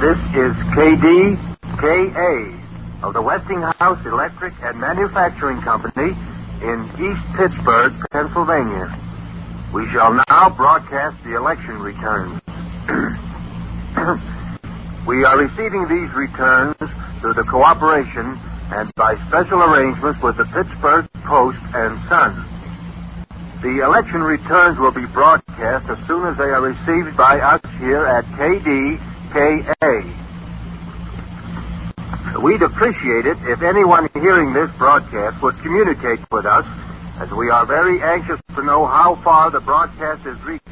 This is KDKA of the Westinghouse Electric and Manufacturing Company in East Pittsburgh, Pennsylvania. We shall now broadcast the election returns. We are receiving these returns through the cooperation and by special arrangements with the Pittsburgh Post and Sun. The election returns will be broadcast as soon as they are received by us here at KDKA. We'd appreciate it if anyone hearing this broadcast would communicate with us, as we are very anxious to know how far the broadcast is reaching